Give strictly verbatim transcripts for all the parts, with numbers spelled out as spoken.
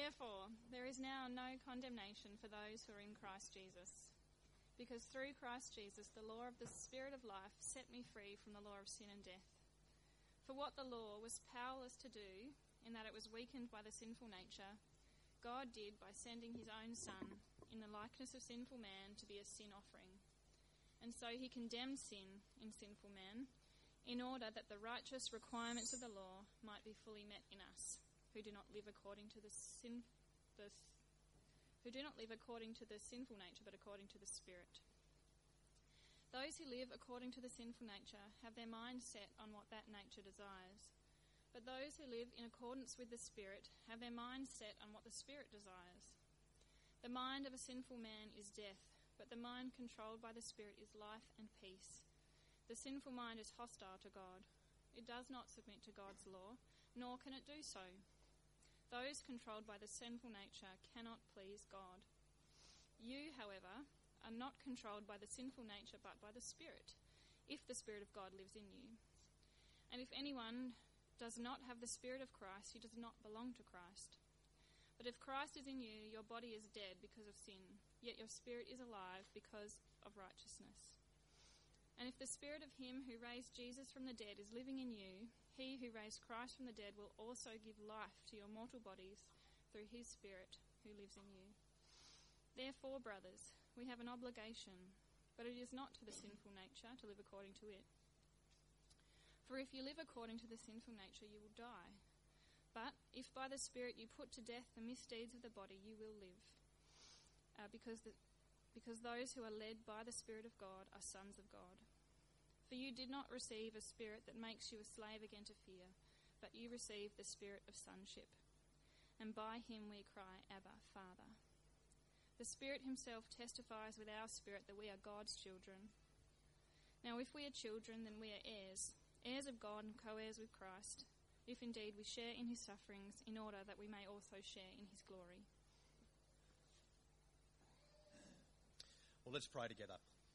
Therefore, there is now no condemnation for those who are in Christ Jesus. Because through Christ Jesus, the law of the Spirit of life set me free from the law of sin and death. For what the law was powerless to do, in that it was weakened by the sinful nature, God did by sending his own Son, in the likeness of sinful man, to be a sin offering. And so he condemned sin in sinful man, in order that the righteous requirements of the law might be fully met in us, who do not live according to the sin, the, who do not live according to the sinful nature, but according to the Spirit. Those who live according to the sinful nature have their mind set on what that nature desires. But those who live in accordance with the Spirit have their mind set on what the Spirit desires. The mind of a sinful man is death, but the mind controlled by the Spirit is life and peace. The sinful mind is hostile to God. It does not submit to God's law, nor can it do so. Those controlled by the sinful nature cannot please God. You, however, are not controlled by the sinful nature, but by the Spirit, if the Spirit of God lives in you. And if anyone does not have the Spirit of Christ, he does not belong to Christ. But if Christ is in you, your body is dead because of sin, yet your spirit is alive because of righteousness. And if the Spirit of him who raised Jesus from the dead is living in you, he who raised Christ from the dead will also give life to your mortal bodies through his Spirit who lives in you. Therefore, brothers, we have an obligation, but it is not to the sinful nature to live according to it. For if you live according to the sinful nature, you will die. But if by the Spirit you put to death the misdeeds of the body, you will live. Uh, because, the, because those who are led by the Spirit of God are sons of God. For you did not receive a spirit that makes you a slave again to fear, but you received the Spirit of sonship. And by him we cry, Abba, Father. The Spirit himself testifies with our spirit that we are God's children. Now if we are children, then we are heirs, heirs of God and co-heirs with Christ, if indeed we share in his sufferings, in order that we may also share in his glory. Well, let's pray together.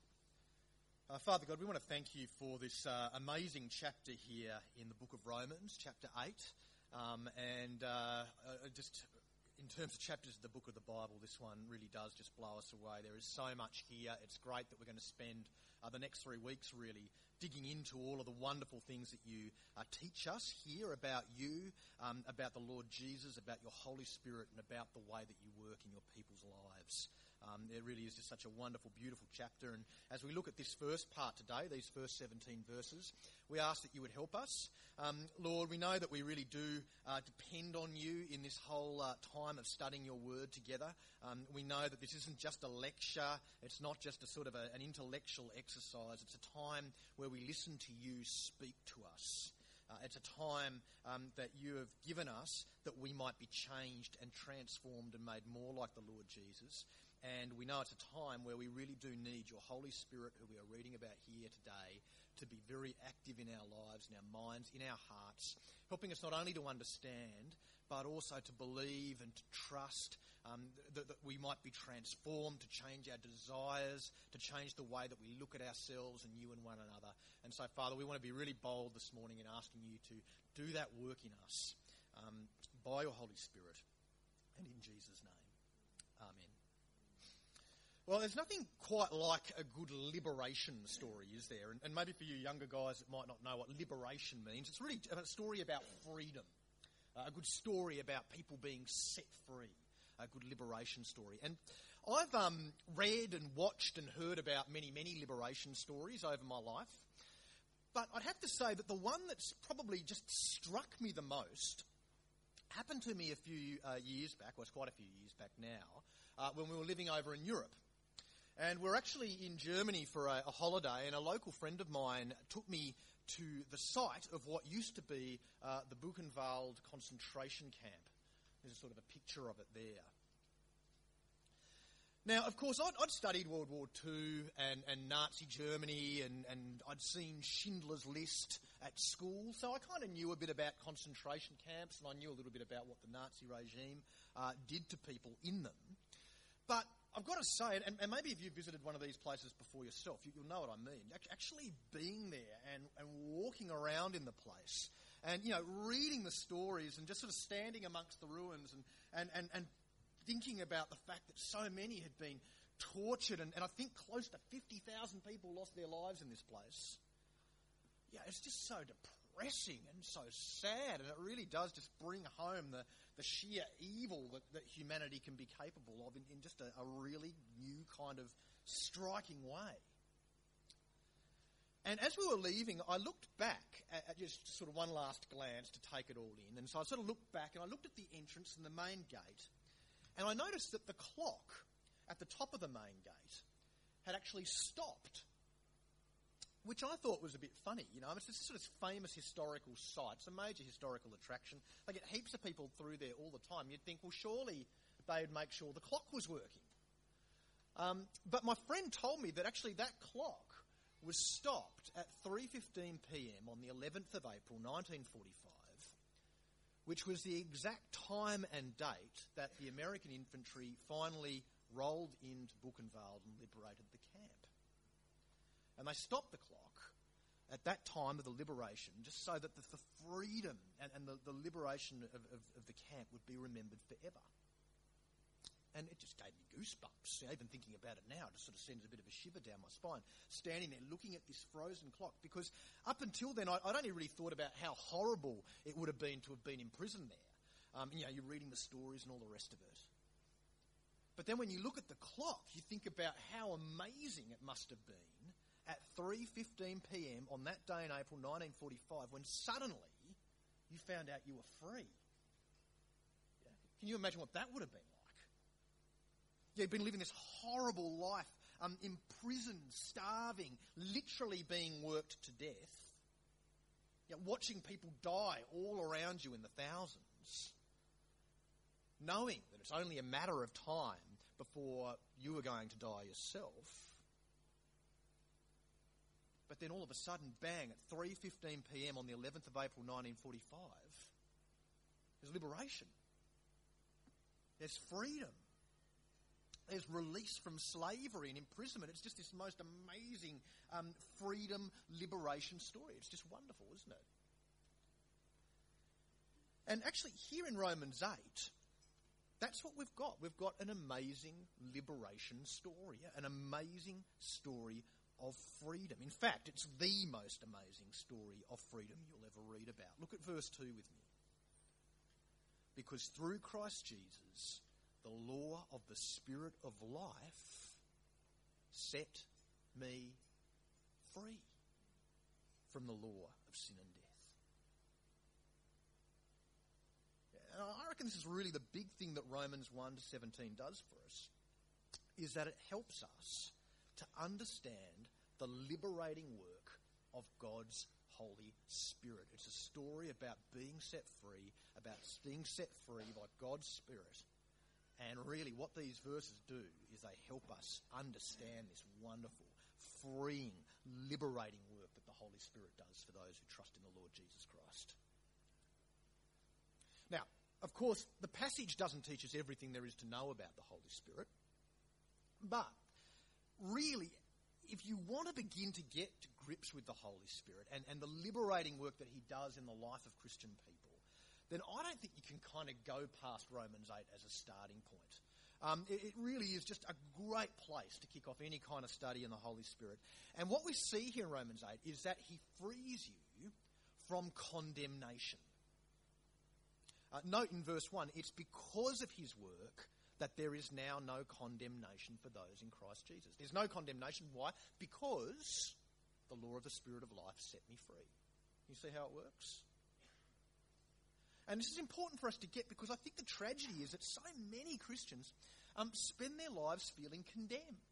Uh, Father God, we want to thank you for this uh, amazing chapter here in the book of Romans, chapter eight. Um, and uh, uh, just in terms of chapters of the book of the Bible, this one really does just blow us away. There is so much here. It's great that we're going to spend uh, the next three weeks really digging into all of the wonderful things that you uh, teach us here about you, um, about the Lord Jesus, about your Holy Spirit, and about the way that you work in your people's lives. Um, it really is just such a wonderful, beautiful chapter. And as we look at this first part today, these first seventeen verses, we ask that you would help us. Um, Lord, we know that we really do uh, depend on you in this whole uh, time of studying your word together. Um, we know that this isn't just a lecture. It's not just a sort of a, an intellectual exercise. It's a time where we listen to you speak to us. Uh, it's a time um, that you have given us that we might be changed and transformed and made more like the Lord Jesus. And we know it's a time where we really do need your Holy Spirit, who we are reading about here today, to be very active in our lives, in our minds, in our hearts, helping us not only to understand, but also to believe and to trust um, that, that we might be transformed, to change our desires, to change the way that we look at ourselves and you and one another. And so, Father, we want to be really bold this morning in asking you to do that work in us um, by your Holy Spirit, and in Jesus' name. Amen. Well, there's nothing quite like a good liberation story, is there? And, and maybe for you younger guys that might not know what liberation means, it's really a story about freedom, uh, a good story about people being set free, a good liberation story. And I've um, read and watched and heard about many, many liberation stories over my life. But I'd have to say that the one that's probably just struck me the most happened to me a few uh, years back, well, it's quite a few years back now, uh, when we were living over in Europe. And we're actually in Germany for a, a holiday, and a local friend of mine took me to the site of what used to be uh, the Buchenwald concentration camp. There's a sort of a picture of it there. Now, of course, I'd, I'd studied World War Two and, and Nazi Germany, and, and I'd seen Schindler's List at school, so I kind of knew a bit about concentration camps, and I knew a little bit about what the Nazi regime uh, did to people in them. But I've got to say, and, and maybe if you've visited one of these places before yourself, you, you'll know what I mean. Actually being there and, and walking around in the place And, you know, reading the stories and just sort of standing amongst the ruins and, and, and, and thinking about the fact that so many had been tortured, and, and I think close to fifty thousand people lost their lives in this place. Yeah, it's just so depressing and so sad, and it really does just bring home the, the sheer evil that, that humanity can be capable of in, in just a, a really new kind of striking way. And as we were leaving, I looked back at, at just sort of one last glance to take it all in, and so I sort of looked back and I looked at the entrance and the main gate, and I noticed that the clock at the top of the main gate had actually stopped, which I thought was a bit funny. You know, it's this sort of famous historical site. It's a major historical attraction. They get heaps of people through there all the time. You'd think, well, surely they'd make sure the clock was working. Um, but my friend told me that actually that clock was stopped at three fifteen p.m. on the eleventh of April nineteen forty-five, which was the exact time and date that the American infantry finally rolled into Buchenwald and liberated the camp. And they stopped the clock at that time of the liberation just so that the, the freedom and, and the, the liberation of, of, of the camp would be remembered forever. And it just gave me goosebumps. You know, even thinking about it now just sort of sends a bit of a shiver down my spine, standing there looking at this frozen clock, because up until then I, I'd only really thought about how horrible it would have been to have been imprisoned there. Um, you know, you're reading the stories and all the rest of it. But then when you look at the clock, you think about how amazing it must have been at three fifteen p.m. on that day in April nineteen forty-five, when suddenly you found out you were free. Yeah. Can you imagine what that would have been like? You've been living this horrible life, um, imprisoned, starving, literally being worked to death, you know, watching people die all around you in the thousands, knowing that it's only a matter of time before you are going to die yourself. But then all of a sudden, bang, at three fifteen p.m. on the eleventh of April nineteen forty-five, there's liberation. There's freedom. There's release from slavery and imprisonment. It's just this most amazing um, freedom, liberation story. It's just wonderful, isn't it? And actually, here in Romans eight, that's what we've got. We've got an amazing liberation story, an amazing story of freedom. In fact, it's the most amazing story of freedom you'll ever read about. Look at verse two with me. Because through Christ Jesus, the law of the Spirit of life set me free from the law of sin and death. And I reckon this is really the big thing that Romans one to seventeen does for us, is that it helps us to understand the liberating work of God's Holy Spirit. It's a story about being set free, about being set free by God's Spirit. And really what these verses do is they help us understand this wonderful, freeing, liberating work that the Holy Spirit does for those who trust in the Lord Jesus Christ. Now, of course, the passage doesn't teach us everything there is to know about the Holy Spirit. But really, if you want to begin to get to grips with the Holy Spirit and, and the liberating work that he does in the life of Christian people, then I don't think you can kind of go past Romans eight as a starting point. Um, it, it really is just a great place to kick off any kind of study in the Holy Spirit. And what we see here in Romans eight is that he frees you from condemnation. Uh, note in verse one, it's because of his work that there is now no condemnation for those in Christ Jesus. There's no condemnation. Why? Because the law of the Spirit of life set me free. You see how it works? And this is important for us to get, because I think the tragedy is that so many Christians um, spend their lives feeling condemned.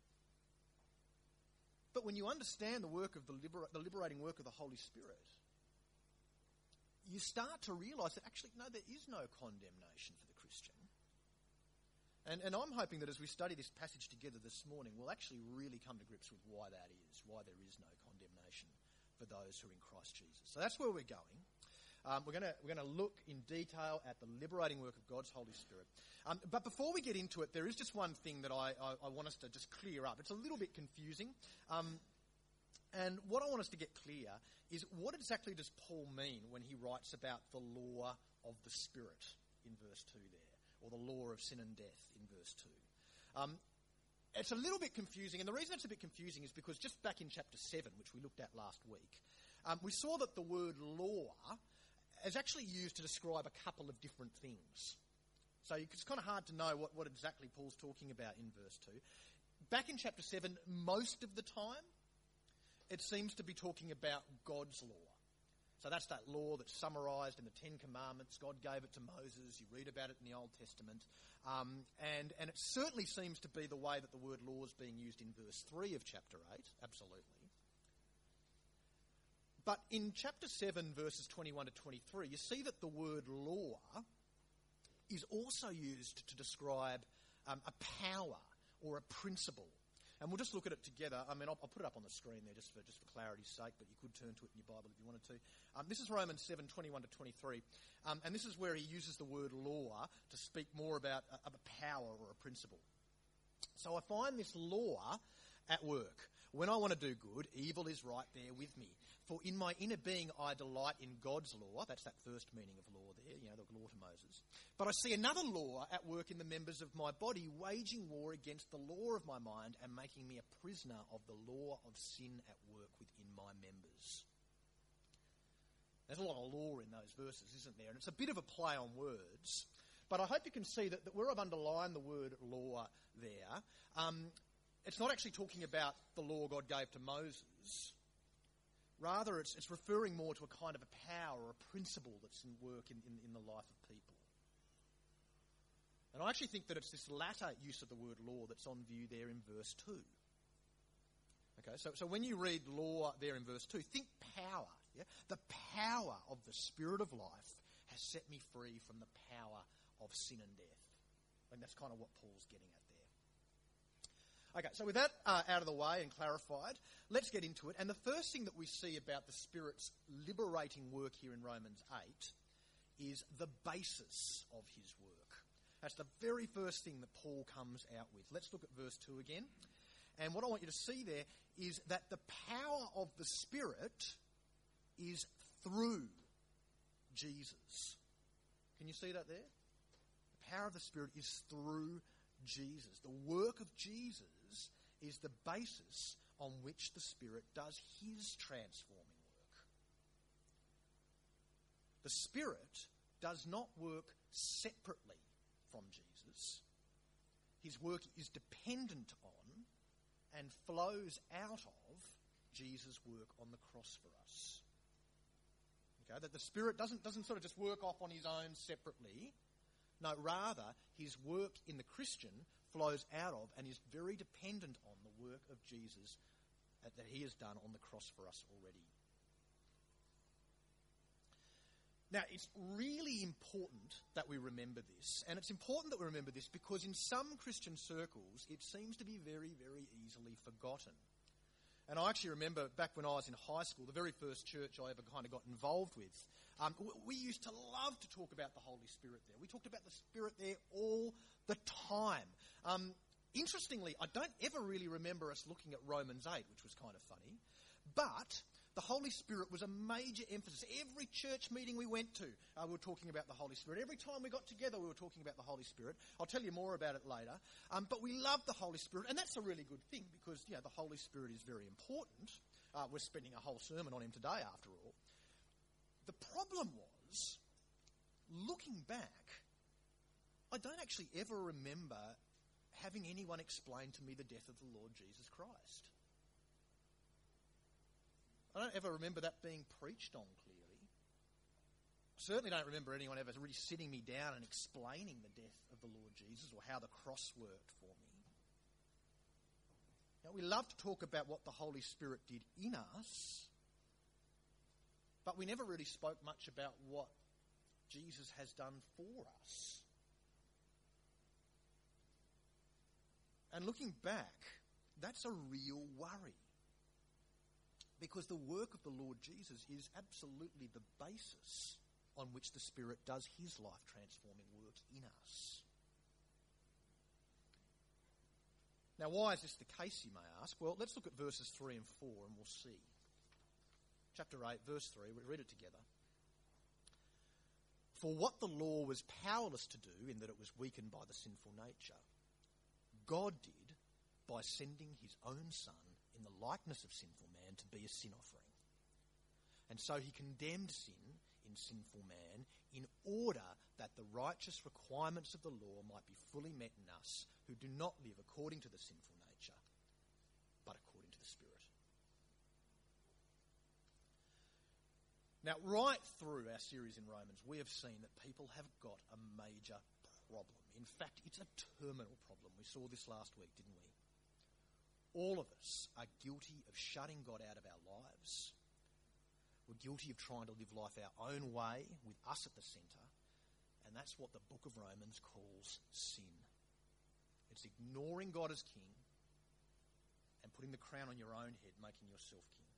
But when you understand the work of the, liber- the liberating work of the Holy Spirit, you start to realise that actually, no, there is no condemnation for the Christian. And, and I'm hoping that as we study this passage together this morning, we'll actually really come to grips with why that is, why there is no condemnation for those who are in Christ Jesus. So that's where we're going. Um, we're going we're going to look in detail at the liberating work of God's Holy Spirit. Um, but before we get into it, there is just one thing that I, I, I want us to just clear up. It's a little bit confusing. Um, And what I want us to get clear is, what exactly does Paul mean when he writes about the law of the Spirit in verse two there, or the law of sin and death in verse two? Um, it's a little bit confusing, and the reason it's a bit confusing is because just back in chapter seven, which we looked at last week, um, we saw that the word law is actually used to describe a couple of different things. So it's kind of hard to know what, what exactly Paul's talking about in verse two. Back in chapter seven, most of the time, it seems to be talking about God's law. So that's that law that's summarised in the Ten Commandments. God gave it to Moses. You read about it in the Old Testament. Um, and, and it certainly seems to be the way that the word law is being used in verse three of chapter eight. Absolutely. But in chapter seven, verses twenty-one to twenty-three, you see that the word law is also used to describe um, a power or a principle. And we'll just look at it together. I mean, I'll, I'll put it up on the screen there just for just for clarity's sake, but you could turn to it in your Bible if you wanted to. Um, this is Romans seven, twenty-one to twenty-three. Um, and this is where he uses the word law to speak more about a, of a power or a principle. So I find this law at work. When I want to do good, evil is right there with me. For in my inner being I delight in God's law. That's that first meaning of law there, you know, the law to Moses. But I see another law at work in the members of my body, waging war against the law of my mind and making me a prisoner of the law of sin at work within my members. There's a lot of law in those verses, isn't there? And it's a bit of a play on words. But I hope you can see that, that where I've underlined the word law there, um, it's not actually talking about the law God gave to Moses. Rather, it's, it's referring more to a kind of a power or a principle that's in work in, in, in the life of people. And I actually think that it's this latter use of the word law that's on view there in verse two. Okay, so, so when you read law there in verse two, think power. Yeah? The power of the Spirit of life has set me free from the power of sin and death. And that's kind of what Paul's getting at there. Okay, so with that uh, out of the way and clarified, let's get into it. And the first thing that we see about the Spirit's liberating work here in Romans eight is the basis of his work. That's the very first thing that Paul comes out with. Let's look at verse two again. And what I want you to see there is that the power of the Spirit is through Jesus. Can you see that there? The power of the Spirit is through Jesus. The work of Jesus is the basis on which the Spirit does his transforming work. The Spirit does not work separately from Jesus. His work is dependent on and flows out of Jesus' work on the cross for us. Okay, that the Spirit doesn't, doesn't sort of just work off on his own separately. No, rather, his work in the Christian flows out of and is very dependent on the work of Jesus that he has done on the cross for us already. Now, it's really important that we remember this, and it's important that we remember this because in some Christian circles, it seems to be very, very easily forgotten. And I actually remember back when I was in high school, the very first church I ever kind of got involved with, um, we used to love to talk about the Holy Spirit there. We talked about the Spirit there all the time. Um, interestingly, I don't ever really remember us looking at Romans eight, which was kind of funny, but the Holy Spirit was a major emphasis. Every church meeting we went to, uh, we were talking about the Holy Spirit. Every time we got together, we were talking about the Holy Spirit. I'll tell you more about it later. Um, but we love the Holy Spirit, and that's a really good thing because, you know, the Holy Spirit is very important. Uh, we're spending a whole sermon on him today, after all. The problem was, looking back, I don't actually ever remember having anyone explain to me the death of the Lord Jesus Christ. I don't ever remember that being preached on clearly. I certainly don't remember anyone ever really sitting me down and explaining the death of the Lord Jesus or how the cross worked for me. Now, we love to talk about what the Holy Spirit did in us, but we never really spoke much about what Jesus has done for us. And looking back, that's a real worry. Because the work of the Lord Jesus is absolutely the basis on which the Spirit does his life-transforming work in us. Now, why is this the case, you may ask? Well, let's look at verses three and four and we'll see. Chapter eight, verse three, we read it together. For what the law was powerless to do, in that it was weakened by the sinful nature, God did by sending his own Son in the likeness of sinful man to be a sin offering. And so he condemned sin in sinful man in order that the righteous requirements of the law might be fully met in us who do not live according to the sinful nature, but according to the Spirit. Now, right through our series in Romans, we have seen that people have got a major problem. In fact, it's a terminal problem. We saw this last week, didn't we? All of us are guilty of shutting God out of our lives. We're guilty of trying to live life our own way with us at the centre. And that's what the book of Romans calls sin. It's ignoring God as king and putting the crown on your own head, making yourself king.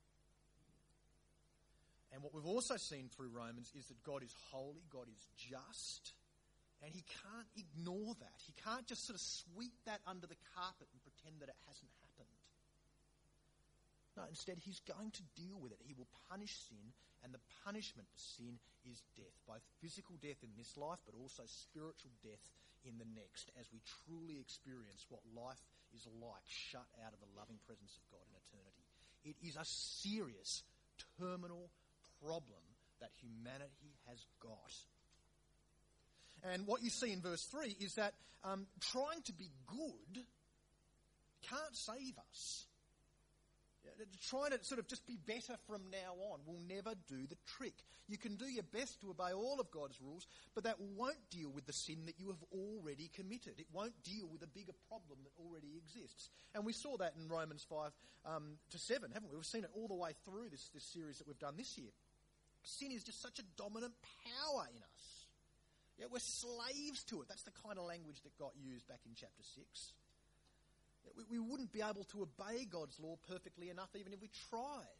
And what we've also seen through Romans is that God is holy, God is just, and he can't ignore that. He can't just sort of sweep that under the carpet and pretend that it hasn't happened. No, instead he's going to deal with it. He will punish sin, and the punishment for sin is death, both physical death in this life but also spiritual death in the next, as we truly experience what life is like shut out of the loving presence of God in eternity. It is a serious, terminal problem that humanity has got. And what you see in verse three is that um, trying to be good can't save us. Trying to sort of just be better from now on will never do the trick. You can do your best to obey all of God's rules, but that won't deal with the sin that you have already committed. It won't deal with a bigger problem that already exists. And we saw that in Romans five um, to seven, haven't we? We've seen it all the way through this, this series that we've done this year. Sin is just such a dominant power in us. Yeah, we're slaves to it. That's the kind of language that got used back in chapter six. We wouldn't be able to obey God's law perfectly enough even if we tried.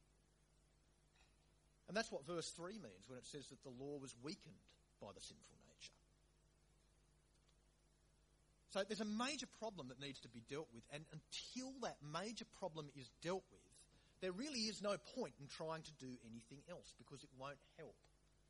And that's what verse three means when it says that the law was weakened by the sinful nature. So there's a major problem that needs to be dealt with, and until that major problem is dealt with, there really is no point in trying to do anything else because it won't help.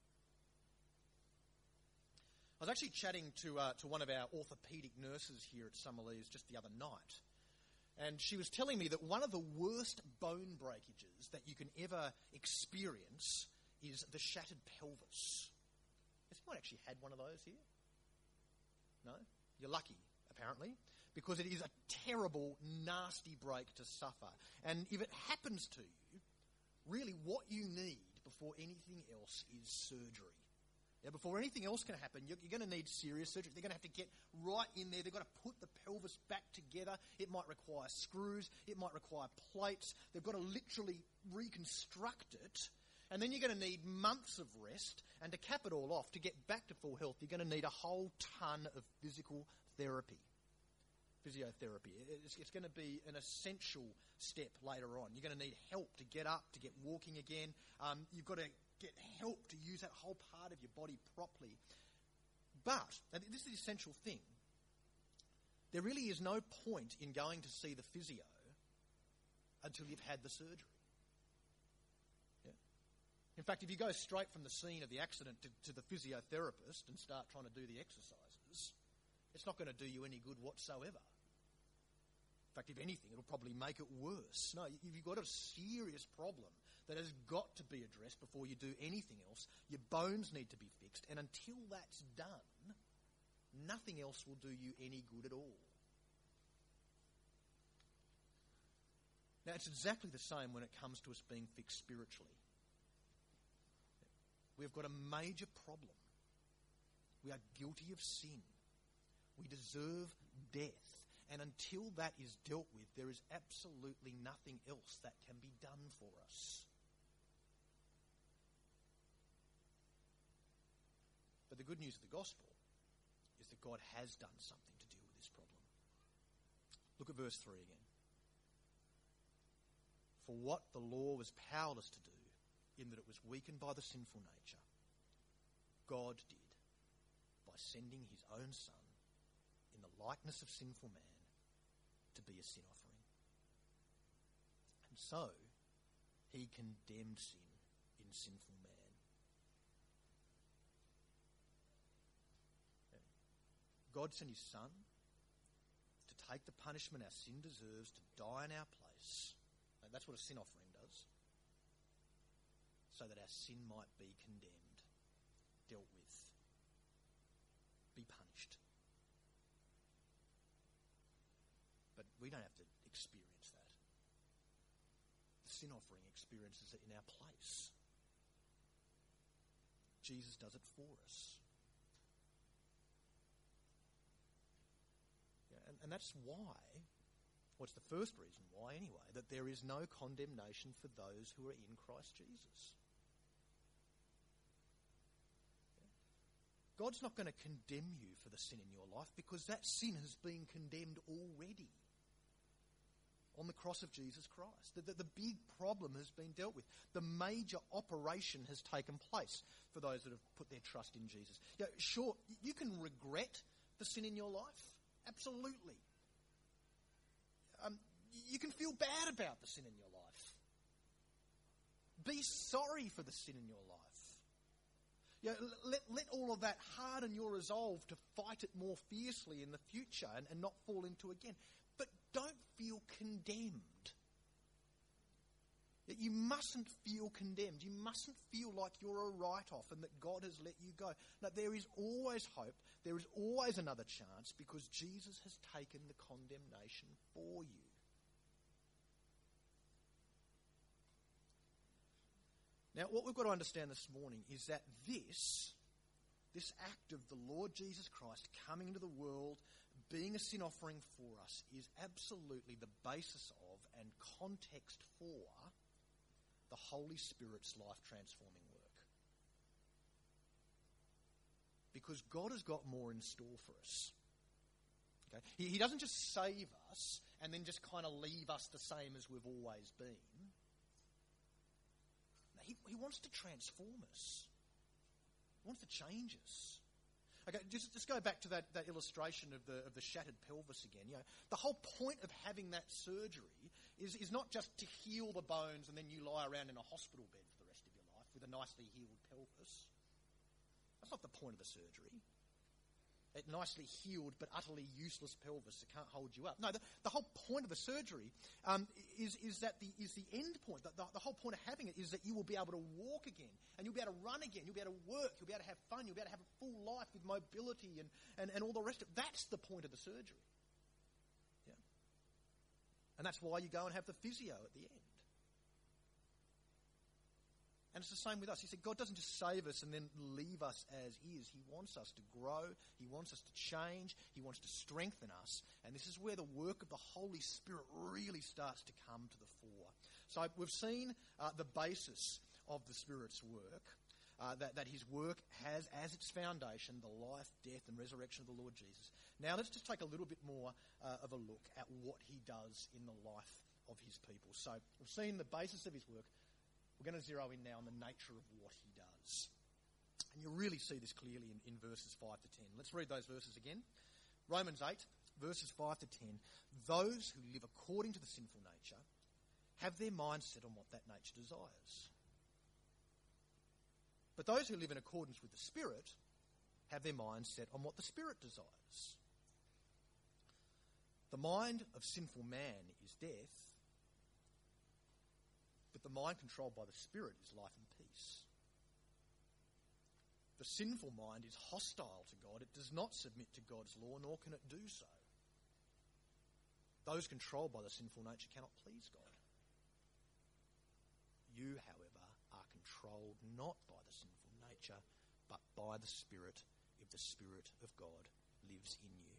I was actually chatting to uh, to one of our orthopaedic nurses here at Summerlees just the other night, and she was telling me that one of the worst bone breakages that you can ever experience is the shattered pelvis. Has anyone actually had one of those here? No? You're lucky, apparently, because it is a terrible, nasty break to suffer. And if it happens to you, really what you need before anything else is surgery. Yeah, before anything else can happen, you're, you're going to need serious surgery. They're going to have to get right in there. They've got to put the pelvis back together. It might require screws. It might require plates. They've got to literally reconstruct it. And then you're going to need months of rest. And to cap it all off, to get back to full health, you're going to need a whole ton of physical therapy. Physiotherapy. It's, it's going to be an essential step later on. You're going to need help to get up, to get walking again. Um, you've got to get help to use that whole part of your body properly. But, and this is the essential thing, there really is no point in going to see the physio until you've had the surgery. Yeah. In fact, if you go straight from the scene of the accident to, to the physiotherapist and start trying to do the exercises, it's not going to do you any good whatsoever. In fact, if anything, it'll probably make it worse. No, if you've got a serious problem that has got to be addressed before you do anything else, your bones need to be fixed, and until that's done, nothing else will do you any good at all. Now, it's exactly the same when it comes to us being fixed spiritually. We've got a major problem. We are guilty of sin. We deserve death. And until that is dealt with, there is absolutely nothing else that can be done for us. But the good news of the gospel is that God has done something to deal with this problem. Look at verse three again. For what the law was powerless to do, in that it was weakened by the sinful nature, God did by sending his own Son in the likeness of sinful man to be a sin offering. And so, he condemned sin in sinful man. God sent his Son to take the punishment our sin deserves, to die in our place. And that's what a sin offering does. So that our sin might be condemned, dealt with, be punished. But we don't have to experience that. The sin offering experiences it in our place. Jesus does it for us. And, and that's why, what's the first reason why anyway, that there is no condemnation for those who are in Christ Jesus. God's not going to condemn you for the sin in your life because that sin has been condemned already on the cross of Jesus Christ. The, the, the big problem has been dealt with. The major operation has taken place for those that have put their trust in Jesus. Yeah, sure, you can regret the sin in your life. Absolutely. Um, you can feel bad about the sin in your life. Be sorry for the sin in your life. You know, let, let all of that harden your resolve to fight it more fiercely in the future and, and not fall into again. But don't feel condemned. You mustn't feel condemned. You mustn't feel like you're a write-off and that God has let you go. No, there is always hope. There is always another chance because Jesus has taken the condemnation for you. Now, what we've got to understand this morning is that this, this act of the Lord Jesus Christ coming into the world, being a sin offering for us, is absolutely the basis of and context for the Holy Spirit's life-transforming work. Because God has got more in store for us. Okay? He, he doesn't just save us and then just kind of leave us the same as we've always been. No, he, he wants to transform us. He wants to change us. Okay, just, just go back to that, that illustration of the of the shattered pelvis again. You know, the whole point of having that surgery is, is not just to heal the bones and then you lie around in a hospital bed for the rest of your life with a nicely healed pelvis. That's not the point of the surgery. A nicely healed but utterly useless pelvis that can't hold you up. No, the, the whole point of the surgery um, is, is that the is the end point. The, the, the whole point of having it is that you will be able to walk again and you'll be able to run again. You'll be able to work. You'll be able to have fun. You'll be able to have a full life with mobility and, and, and all the rest of it. That's the point of the surgery. Yeah. And that's why you go and have the physio at the end. And it's the same with us. He said God doesn't just save us and then leave us as is. He wants us to grow. He wants us to change. He wants to strengthen us. And this is where the work of the Holy Spirit really starts to come to the fore. So we've seen uh, the basis of the Spirit's work, uh, that, that his work has as its foundation the life, death and resurrection of the Lord Jesus. Now let's just take a little bit more uh, of a look at what he does in the life of his people. So we've seen the basis of his work. We're going to zero in now on the nature of what he does. And you'll really see this clearly in, in verses five to ten. Let's read those verses again. Romans eight, verses five to ten. Those who live according to the sinful nature have their minds set on what that nature desires. But those who live in accordance with the Spirit have their minds set on what the Spirit desires. The mind of sinful man is death, but the mind controlled by the Spirit is life and peace. The sinful mind is hostile to God. It does not submit to God's law, nor can it do so. Those controlled by the sinful nature cannot please God. You, however, are controlled not by the sinful nature, but by the Spirit, if the Spirit of God lives in you.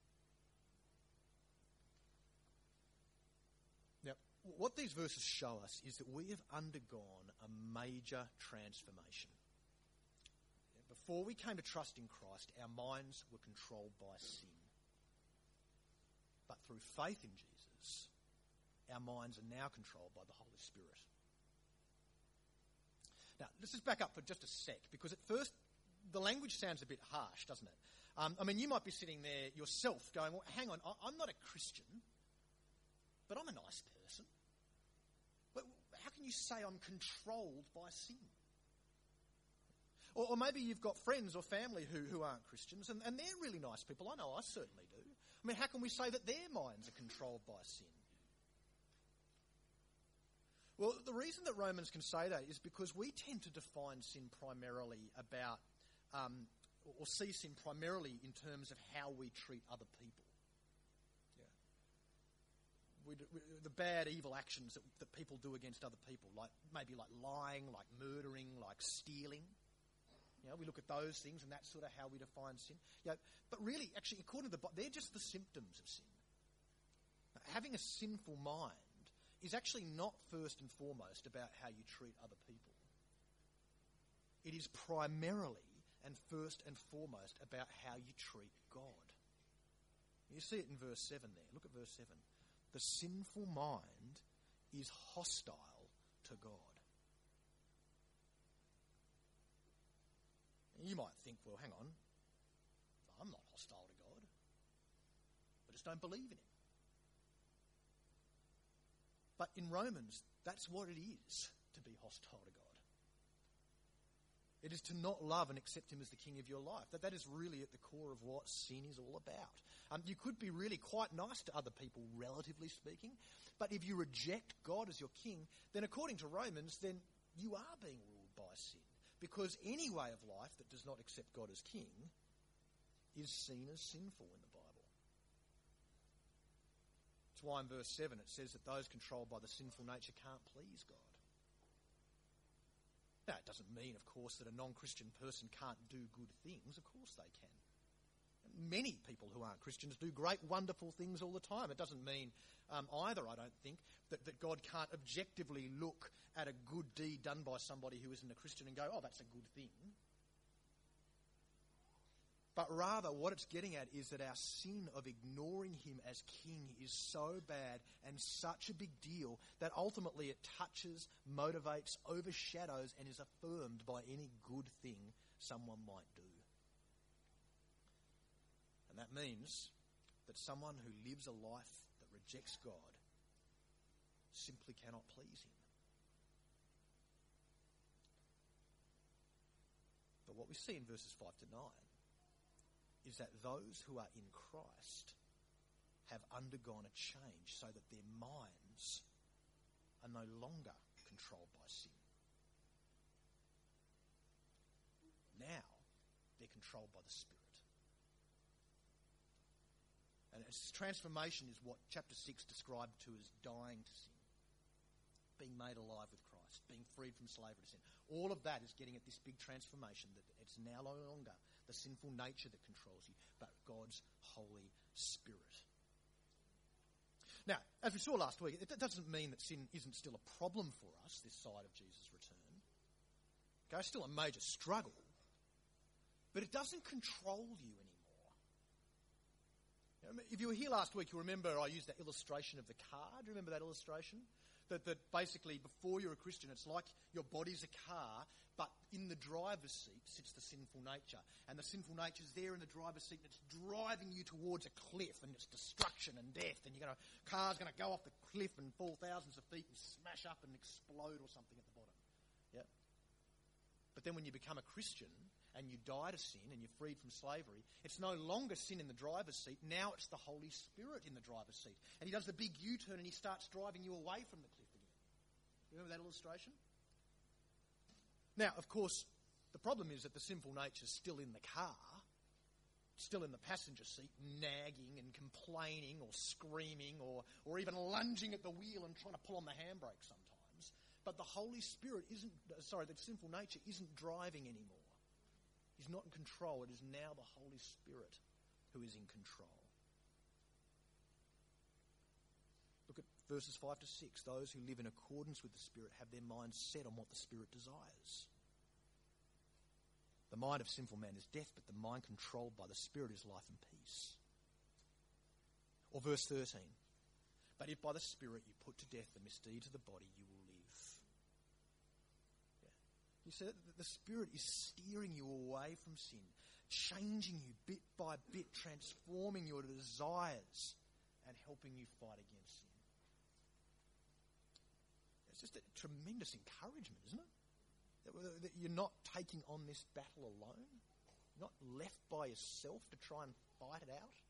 Now, what these verses show us is that we have undergone a major transformation. Before we came to trust in Christ, our minds were controlled by sin. But through faith in Jesus, our minds are now controlled by the Holy Spirit. Now, let's just back up for just a sec, because at first the language sounds a bit harsh, doesn't it? Um, I mean, you might be sitting there yourself going, well, hang on, I'm not a Christian. but I'm a nice person. But how can you say I'm controlled by sin? Or, or maybe you've got friends or family who, who aren't Christians, and, and they're really nice people. I know I certainly do. I mean, how can we say that their minds are controlled by sin? Well, the reason that Romans can say that is because we tend to define sin primarily about, um, or see sin primarily in terms of how we treat other people. Yeah. We, we, the bad, evil actions that, that people do against other people, like maybe like lying, like murdering, like stealing. You know, we look at those things, and that's sort of how we define sin. You know, but really, actually, according to the Bible, they're just the symptoms of sin. Having a sinful mind is actually not first and foremost about how you treat other people. It is primarily and first and foremost about how you treat God. You see it in verse seven there. Look at verse seven. The sinful mind is hostile to God. You might think, well, hang on, I'm not hostile to God. I just don't believe in him. But in Romans, that's what it is to be hostile to God. It is to not love and accept him as the king of your life. That, that is really at the core of what sin is all about. Um, you could be really quite nice to other people, relatively speaking, but if you reject God as your king, then according to Romans, then you are being ruled by sin. Because any way of life that does not accept God as king is seen as sinful in the Bible. That's why in verse seven it says that those controlled by the sinful nature can't please God. Now, it doesn't mean, of course, that a non-Christian person can't do good things. Of course they can. Many people who aren't Christians do great, wonderful things all the time. It doesn't mean um, either, I don't think, that, that God can't objectively look at a good deed done by somebody who isn't a Christian and go, oh, that's a good thing. But rather, what it's getting at is that our sin of ignoring him as king is so bad and such a big deal that ultimately it touches, motivates, overshadows, and is affirmed by any good thing someone might do. And that means that someone who lives a life that rejects God simply cannot please him. But what we see in verses five to nine is that those who are in Christ have undergone a change so that their minds are no longer controlled by sin. Now they're controlled by the Spirit. And its transformation is what chapter six described to as dying to sin, being made alive with Christ, being freed from slavery to sin. All of that is getting at this big transformation that it's now no longer the sinful nature that controls you, but God's Holy Spirit. Now, as we saw last week, it doesn't mean that sin isn't still a problem for us this side of Jesus' return. Okay, it's still a major struggle, but it doesn't control you anymore. If you were here last week, you remember I used that illustration of the car. Do you remember that illustration? That, that basically, before you're a Christian, it's like your body's a car, but in the driver's seat sits the sinful nature. And the sinful nature's there in the driver's seat, and it's driving you towards a cliff, and it's destruction and death. And you're going to, car's going to go off the cliff and fall thousands of feet and smash up and explode or something at the bottom. Yeah. But then when you become a Christian and you die to sin and you're freed from slavery, it's no longer sin in the driver's seat. Now it's the Holy Spirit in the driver's seat. And he does the big U-turn and he starts driving you away from the cliff again. Remember that illustration? Now, of course, the problem is that the sinful nature is still in the car, still in the passenger seat, nagging and complaining or screaming or, or even lunging at the wheel and trying to pull on the handbrake sometimes. But the Holy Spirit isn't, sorry, the sinful nature isn't driving anymore. He's not in control. It is now the Holy Spirit who is in control. Look at verses five to six. Those who live in accordance with the Spirit have their minds set on what the Spirit desires. The mind of sinful man is death, but the mind controlled by the Spirit is life and peace. Or verse thirteen. But if by the Spirit you put to death the misdeeds of the body, you will live. You see, the Spirit is steering you away from sin, changing you bit by bit, transforming your desires and helping you fight against sin. It's just a tremendous encouragement, isn't it? That, that you're not taking on this battle alone. You're not left by yourself to try and fight it out.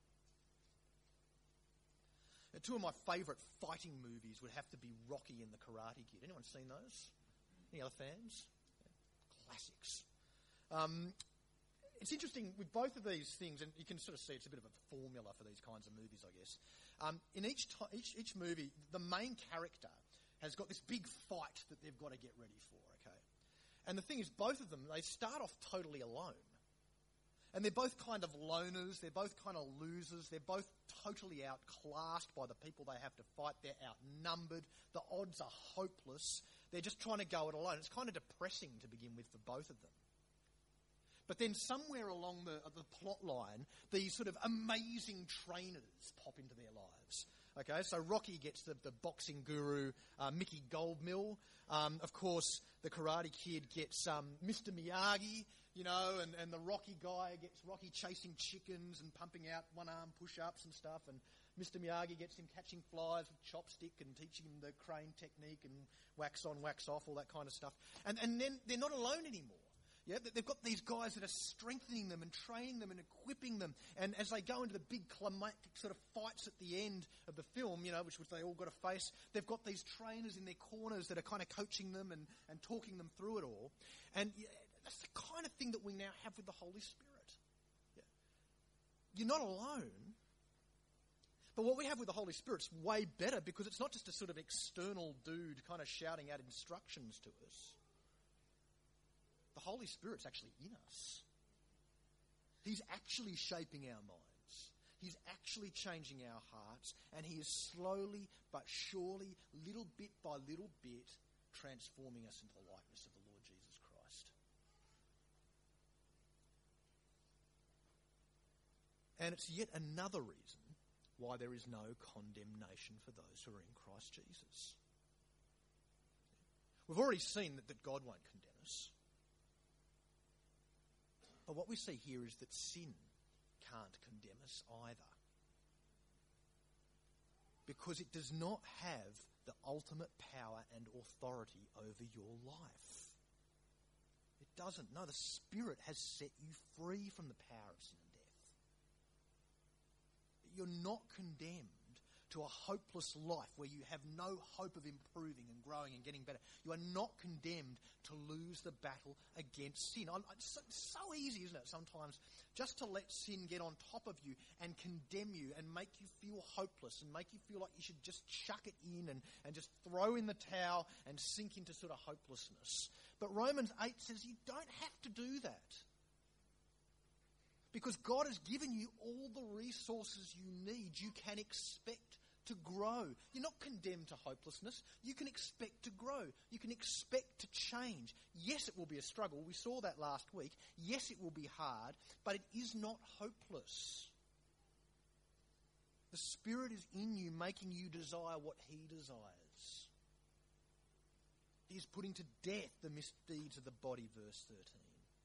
Now, two of my favourite fighting movies would have to be Rocky and The Karate Kid. Anyone seen those? Any other fans? Classics. Um, it's interesting with both of these things, and you can sort of see it's a bit of a formula for these kinds of movies, I guess. Um, in each, t- each each movie, the main character has got this big fight that they've got to get ready for, okay? And the thing is, both of them, they start off totally alone. And they're both kind of loners, they're both kind of losers, they're both totally outclassed by the people they have to fight, they're outnumbered, the odds are hopeless, they're just trying to go it alone. It's kind of depressing to begin with for both of them. But then somewhere along the, the plot line, these sort of amazing trainers pop into their lives. Okay, so Rocky gets the, the boxing guru, uh, Mickey Goldmill. Um, of course, the Karate Kid gets um, Mister Miyagi, you know, and, and the Rocky guy gets Rocky chasing chickens and pumping out one-arm push-ups and stuff. And Mister Miyagi gets him catching flies with chopstick and teaching him the crane technique and wax on, wax off, all that kind of stuff. And, and then they're not alone anymore. Yeah, they've got these guys that are strengthening them and training them and equipping them. And as they go into the big climactic sort of fights at the end of the film, you know, which, which they all got to face, they've got these trainers in their corners that are kind of coaching them and, and talking them through it all. And yeah, that's the kind of thing that we now have with the Holy Spirit. Yeah. You're not alone. But what we have with the Holy Spirit's way better because it's not just a sort of external dude kind of shouting out instructions to us. The Holy Spirit's actually in us. He's actually shaping our minds. He's actually changing our hearts. And he is slowly but surely, little bit by little bit, transforming us into the likeness of the Lord Jesus Christ. And it's yet another reason why there is no condemnation for those who are in Christ Jesus. We've already seen that, that God won't condemn us. But what we see here is that sin can't condemn us either. Because it does not have the ultimate power and authority over your life. It doesn't. No, the Spirit has set you free from the power of sin and death. You're not condemned to a hopeless life where you have no hope of improving and growing and getting better. You are not condemned to lose the battle against sin. It's so easy, isn't it, sometimes, just to let sin get on top of you and condemn you and make you feel hopeless and make you feel like you should just chuck it in and, and just throw in the towel and sink into sort of hopelessness. But Romans eight says you don't have to do that. Because God has given you all the resources you need. You can expect to grow. You're not condemned to hopelessness. You can expect to grow. You can expect to change. Yes, it will be a struggle. We saw that last week. Yes, it will be hard, but it is not hopeless. The Spirit is in you, making you desire what He desires. He is putting to death the misdeeds of the body, verse thirteen.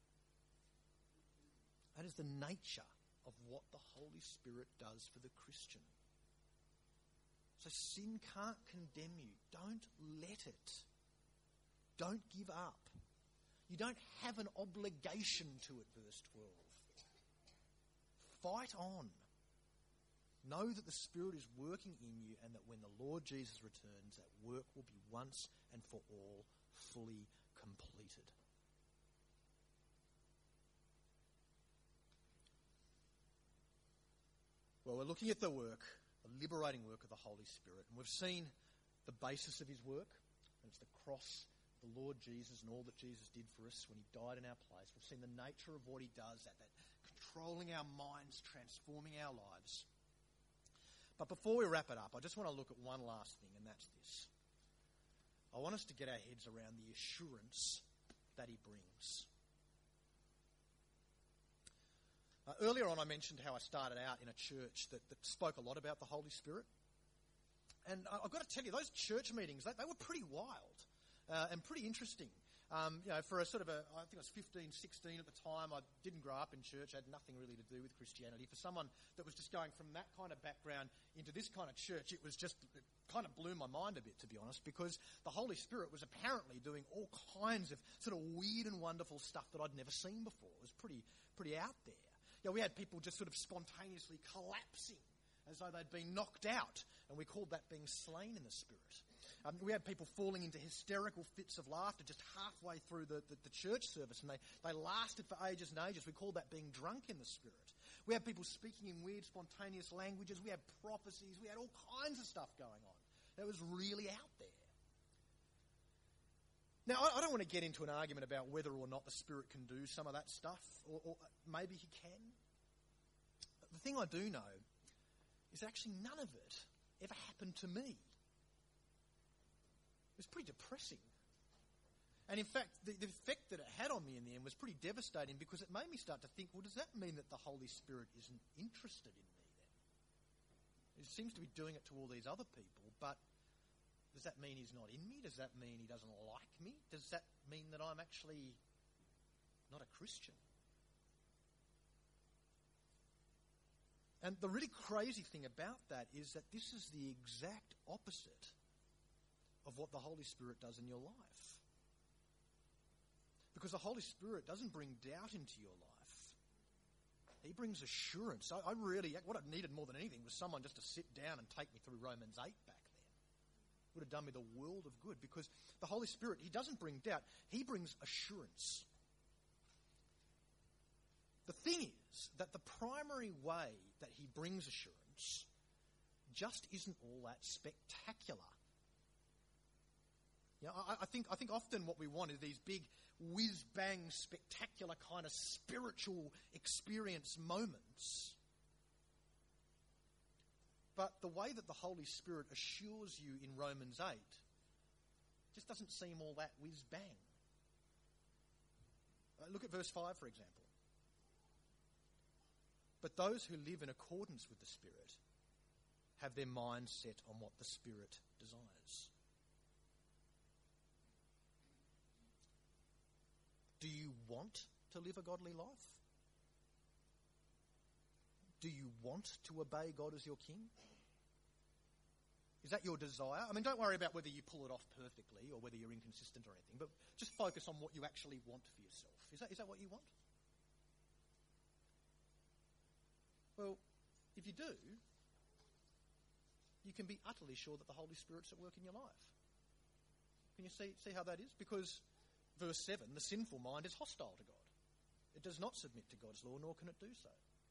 That is the nature of what the Holy Spirit does for the Christian. So sin can't condemn you. Don't let it. Don't give up. You don't have an obligation to it, verse twelve. Fight on. Know that the Spirit is working in you and that when the Lord Jesus returns, that work will be once and for all fully completed. Well, we're looking at the work, the liberating work of the Holy Spirit, and we've seen the basis of his work, and it's the cross of the Lord Jesus and all that Jesus did for us when he died in our place. We've seen the nature of what he does, that, that controlling our minds, transforming our lives. But before we wrap it up, I just want to look at one last thing, and that's this. I want us to get our heads around the assurance that he brings. Uh, earlier on I mentioned how I started out in a church that, that spoke a lot about the Holy Spirit. And I, I've got to tell you, those church meetings, they, they were pretty wild uh, and pretty interesting. Um, you know, for a sort of a, I think I was fifteen, sixteen at the time. I didn't grow up in church. I had nothing really to do with Christianity. For someone that was just going from that kind of background into this kind of church, it was just, it kind of blew my mind a bit, to be honest, because the Holy Spirit was apparently doing all kinds of sort of weird and wonderful stuff that I'd never seen before. It was pretty, pretty out there. You know, we had people just sort of spontaneously collapsing as though they'd been knocked out, and we called that being slain in the Spirit. Um, we had people falling into hysterical fits of laughter just halfway through the, the, the church service, and they, they lasted for ages and ages. We called that being drunk in the Spirit. We had people speaking in weird, spontaneous languages. We had prophecies. We had all kinds of stuff going on. That was really out there. Now, I, I don't want to get into an argument about whether or not the Spirit can do some of that stuff, or, or maybe he can. But the thing I do know is actually none of it ever happened to me. It was pretty depressing. And in fact, the, the effect that it had on me in the end was pretty devastating, because it made me start to think, well, does that mean that the Holy Spirit isn't interested in me then? He seems to be doing it to all these other people, but does that mean he's not in me? Does that mean he doesn't like me? Does that mean that I'm actually not a Christian? And the really crazy thing about that is that this is the exact opposite of what the Holy Spirit does in your life. Because the Holy Spirit doesn't bring doubt into your life. He brings assurance. I, I really, what I needed more than anything was someone just to sit down and take me through Romans eight back then. It would have done me the world of good, because the Holy Spirit, he doesn't bring doubt. He brings assurance. The thing is that the primary way that he brings assurance just isn't all that spectacular. You know, I, I think I think often what we want is these big whiz-bang, spectacular kind of spiritual experience moments. But the way that the Holy Spirit assures you in Romans eight just doesn't seem all that whiz-bang. Uh, look at verse five, for example. But those who live in accordance with the Spirit have their mind set on what the Spirit desires. Do you want to live a godly life? Do you want to obey God as your King? Is that your desire? I mean, don't worry about whether you pull it off perfectly or whether you're inconsistent or anything, but just focus on what you actually want for yourself. Is that, is that what you want? Well, if you do, you can be utterly sure that the Holy Spirit's at work in your life. Can you see, see how that is? Because verse seven, the sinful mind is hostile to God. It does not submit to God's law, nor can it do so.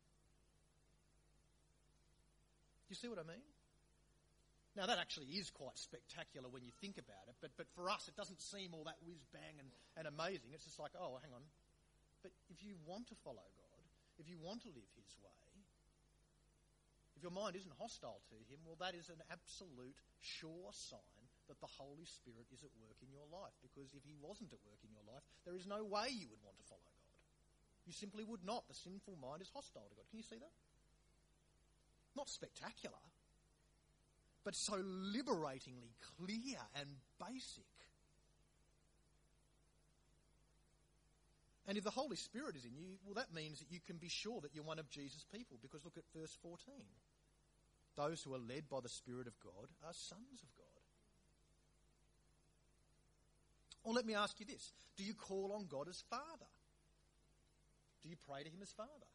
Do you see what I mean? Now, that actually is quite spectacular when you think about it, but, but for us, it doesn't seem all that whiz-bang and, and amazing. It's just like, oh, hang on. But if you want to follow God, if you want to live his way, if your mind isn't hostile to him, well, that is an absolute sure sign that the Holy Spirit is at work in your life. Because if he wasn't at work in your life, there is no way you would want to follow God. You simply would not. The sinful mind is hostile to God. Can you see that? Not spectacular, but so liberatingly clear and basic. And if the Holy Spirit is in you, well, that means that you can be sure that you're one of Jesus' people, because look at verse fourteen. Those who are led by the Spirit of God are sons of God. Or let me ask you this. Do you call on God as Father? Do you pray to him as Father?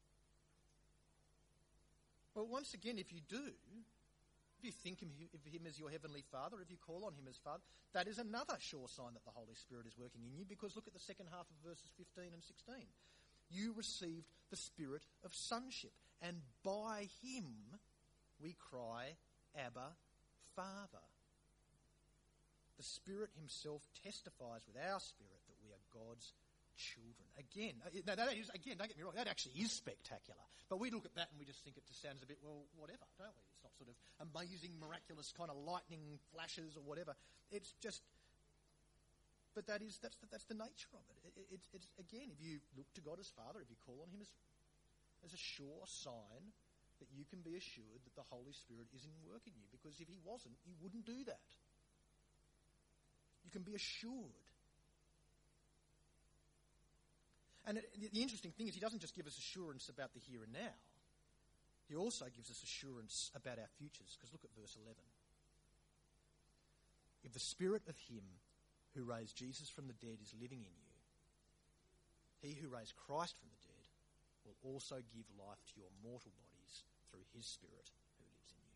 Well, once again, if you do, if you think of him as your heavenly Father, if you call on him as Father, that is another sure sign that the Holy Spirit is working in you, because look at the second half of verses fifteen and sixteen. You received the spirit of sonship, and by him we cry, Abba, Father. The Spirit himself testifies with our spirit that we are God's children. Again, now that is, again, don't get me wrong, that actually is spectacular. But we look at that and we just think it just sounds a bit, well, whatever, don't we? It's not sort of amazing, miraculous kind of lightning flashes or whatever. It's just, but that is, that's the, that's the nature of it. It, it. It's, it's, again, if you look to God as Father, if you call on him as, as a sure sign that you can be assured that the Holy Spirit is in work in you. Because if he wasn't, you wouldn't do that. You can be assured And it, the interesting thing is he doesn't just give us assurance about the here and now. He also gives us assurance about our futures, because look at verse eleven. If the spirit of him who raised Jesus from the dead is living in you, he who raised Christ from the dead will also give life to your mortal bodies through his spirit who lives in you.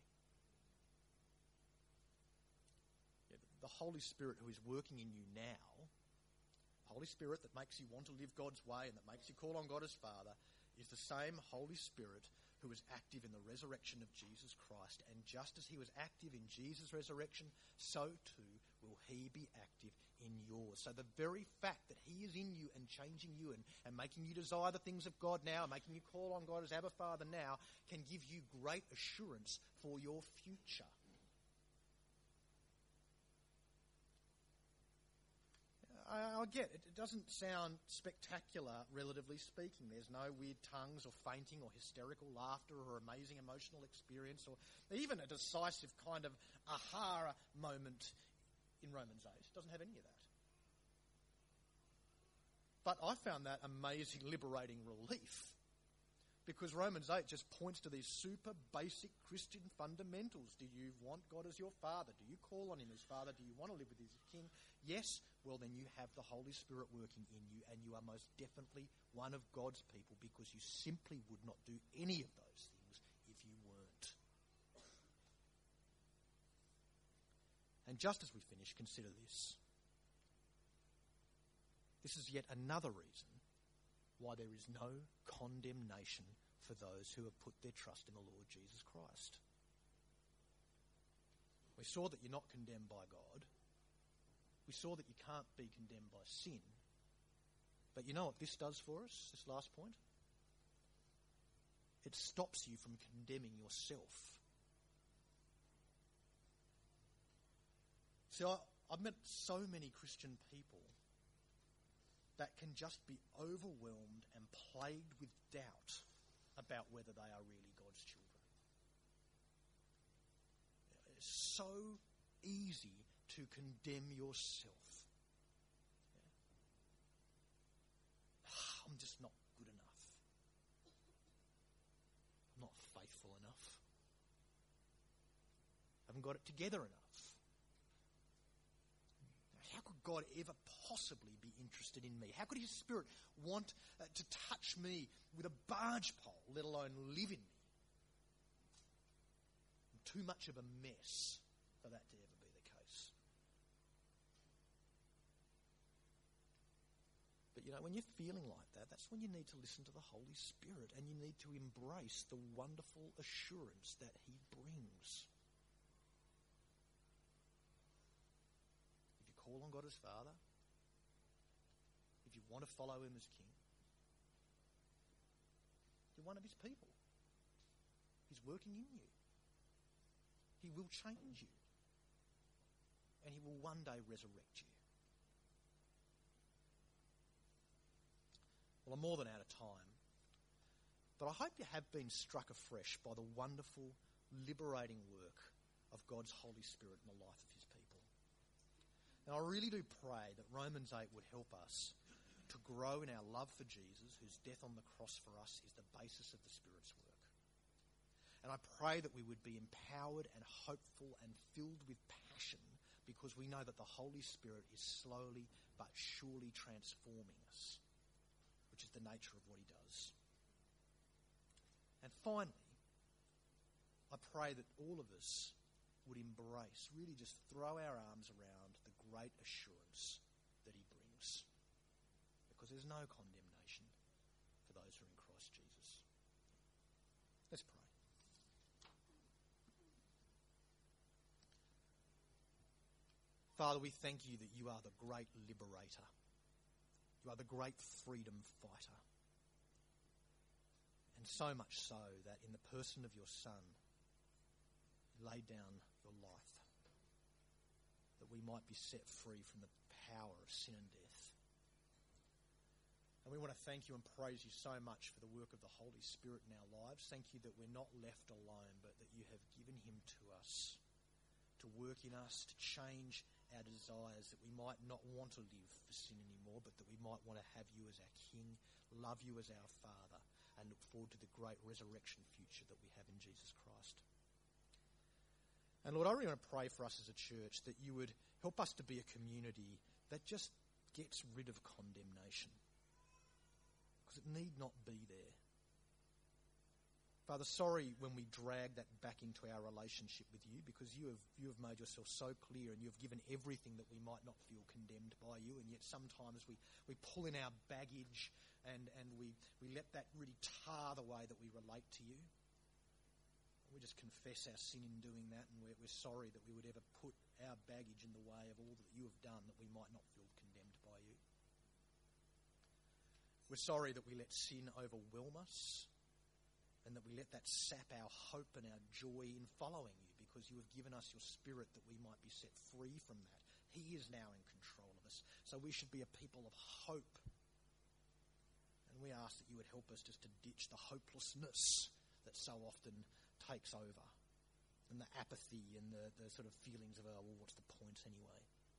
Yeah, the Holy Spirit who is working in you now, the Holy Spirit that makes you want to live God's way and that makes you call on God as Father, is the same Holy Spirit who was active in the resurrection of Jesus Christ. And just as he was active in Jesus' resurrection, so too will he be active in yours. So the very fact that he is in you and changing you and, and making you desire the things of God now, making you call on God as Abba Father now, can give you great assurance for your future. I, I get it. It doesn't sound spectacular, relatively speaking. There's no weird tongues or fainting or hysterical laughter or amazing emotional experience or even a decisive kind of aha moment in Romans eight. It doesn't have any of that. But I found that amazing, liberating relief, because Romans eight just points to these super basic Christian fundamentals. Do you want God as your Father? Do you call on him as Father? Do you want to live with him as King? Yes, well then you have the Holy Spirit working in you, and you are most definitely one of God's people, because you simply would not do any of those things if you weren't. And just as we finish, consider this. This is yet another reason why there is no condemnation for those who have put their trust in the Lord Jesus Christ. We saw that you're not condemned by God. We saw that you can't be condemned by sin. But you know what this does for us, this last point? It stops you from condemning yourself. See, I, I've met so many Christian people that can just be overwhelmed and plagued with doubt about whether they are really God's children. It's so easy to condemn yourself. Yeah. I'm just not good enough. I'm not faithful enough. I haven't got it together enough. How could God ever possibly be interested in me? How could his Spirit want uh, to touch me with a barge pole, let alone live in me? I'm too much of a mess for that to ever be the case. But you know, when you're feeling like that, that's when you need to listen to the Holy Spirit, and you need to embrace the wonderful assurance that he brings. Call on God as Father, if you want to follow him as King, you're one of his people. He's working in you. He will change you. And he will one day resurrect you. Well, I'm more than out of time, but I hope you have been struck afresh by the wonderful, liberating work of God's Holy Spirit in the life of his people. Now, I really do pray that Romans eight would help us to grow in our love for Jesus, whose death on the cross for us is the basis of the Spirit's work. And I pray that we would be empowered and hopeful and filled with passion, because we know that the Holy Spirit is slowly but surely transforming us, which is the nature of what he does. And finally, I pray that all of us would embrace, really just throw our arms around the great assurance that he brings. Because there's no condemnation for those who are in Christ Jesus. Let's pray. Father, we thank you that you are the great liberator. You are the great freedom fighter. And so much so that in the person of your Son, you laid down your life, that we might be set free from the power of sin and death. And we want to thank you and praise you so much for the work of the Holy Spirit in our lives. Thank you that we're not left alone, but that you have given him to us to work in us, to change our desires, that we might not want to live for sin anymore, but that we might want to have you as our King, love you as our Father, and look forward to the great resurrection future that we have in Jesus Christ. And Lord, I really want to pray for us as a church that you would help us to be a community that just gets rid of condemnation, because it need not be there. Father, sorry when we drag that back into our relationship with you, because you have you have made yourself so clear and you have given everything that we might not feel condemned by you, and yet sometimes we, we pull in our baggage and, and we, we let that really tar the way that we relate to you. We just confess our sin in doing that, and we're, we're sorry that we would ever put our baggage in the way of all that you have done, that we might not feel condemned by you. We're sorry that we let sin overwhelm us, and that we let that sap our hope and our joy in following you, because you have given us your Spirit that we might be set free from that. He is now in control of us. So we should be a people of hope. And we ask that you would help us just to ditch the hopelessness that so often takes over, and the apathy and the, the sort of feelings of, oh, well, what's the point anyway?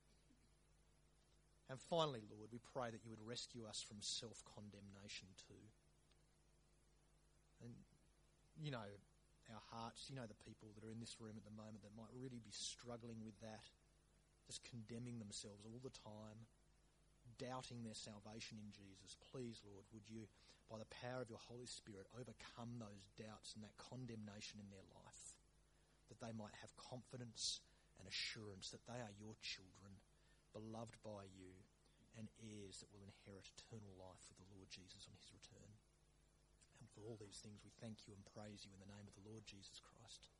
And finally, Lord, we pray that you would rescue us from self-condemnation too. And you know our hearts, you know the people that are in this room at the moment that might really be struggling with that, just condemning themselves all the time, doubting their salvation in Jesus. Please, Lord, would you, by the power of your Holy Spirit, overcome those doubts and that condemnation in their life, that they might have confidence and assurance that they are your children, beloved by you, and heirs that will inherit eternal life with the Lord Jesus on his return. And for all these things, we thank you and praise you in the name of the Lord Jesus Christ.